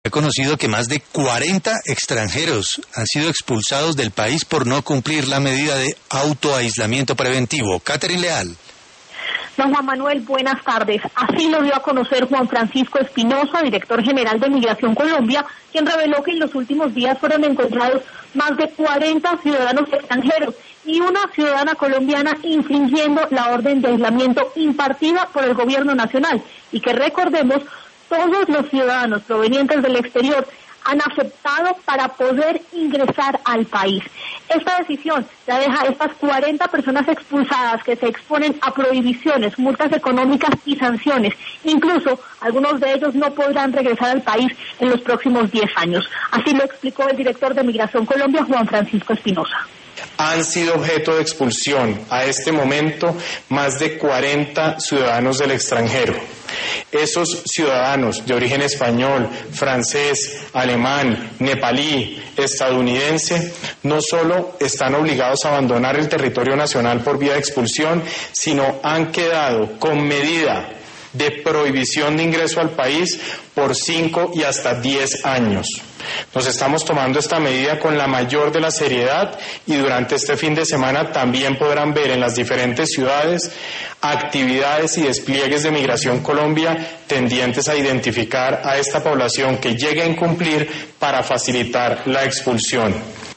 ha conocido que más de 40 extranjeros han sido expulsados del país por no cumplir la medida de autoaislamiento preventivo. Catherine Leal. Don Juan Manuel, buenas tardes. Así lo dio a conocer Juan Francisco Espinosa, director general de Migración Colombia, quien reveló que en los últimos días fueron encontrados más de 40 ciudadanos extranjeros y una ciudadana colombiana infringiendo la orden de aislamiento impartida por el gobierno nacional, y que recordemos, todos los ciudadanos provenientes del exterior han aceptado para poder ingresar al país. Esta decisión ya deja a estas 40 personas expulsadas que se exponen a prohibiciones, multas económicas y sanciones. Incluso algunos de ellos no podrán regresar al país en los próximos 10 años. Así lo explicó el director de Migración Colombia, Juan Francisco Espinosa. Han sido objeto de expulsión a este momento más de 40 ciudadanos del extranjero. Esos ciudadanos de origen español, francés, alemán, nepalí, estadounidense, no solo están obligados a abandonar el territorio nacional por vía de expulsión, sino han quedado con medida de prohibición de ingreso al país por 5 y hasta 10 años. Nos estamos tomando esta medida con la mayor de la seriedad y durante este fin de semana también podrán ver en las diferentes ciudades actividades y despliegues de Migración Colombia tendientes a identificar a esta población que llegue a incumplir para facilitar la expulsión.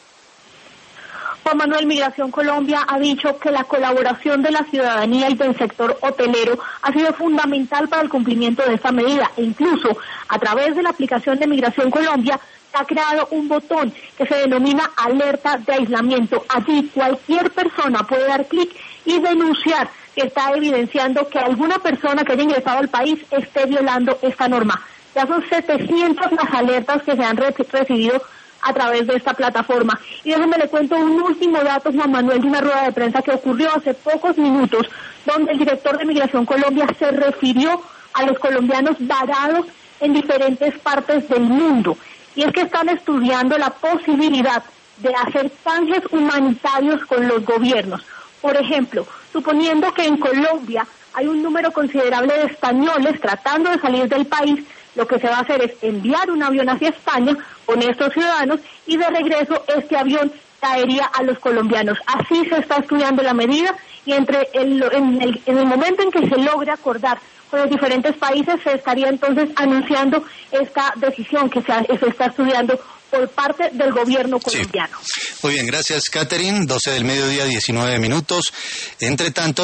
Juan Manuel, Migración Colombia ha dicho que la colaboración de la ciudadanía y del sector hotelero ha sido fundamental para el cumplimiento de esta medida, e incluso a través de la aplicación de Migración Colombia se ha creado un botón que se denomina alerta de aislamiento. Allí cualquier persona puede dar clic y denunciar que está evidenciando que alguna persona que haya ingresado al país esté violando esta norma. Ya son 700 las alertas que se han recibido a través de esta plataforma. Y déjeme le cuento un último dato, Juan Manuel, de una rueda de prensa que ocurrió hace pocos minutos, donde el director de Migración Colombia se refirió a los colombianos varados en diferentes partes del mundo. Y es que están estudiando la posibilidad de hacer canjes humanitarios con los gobiernos. Por ejemplo, suponiendo que en Colombia hay un número considerable de españoles tratando de salir del país, lo que se va a hacer es enviar un avión hacia España con estos ciudadanos y de regreso este avión caería a los colombianos. Así se está estudiando la medida y en el momento en que se logre acordar con los diferentes países se estaría entonces anunciando esta decisión que se está estudiando por parte del gobierno colombiano. Sí. Muy bien, gracias, Catherine. 12 del mediodía, 19 minutos. Entre tanto,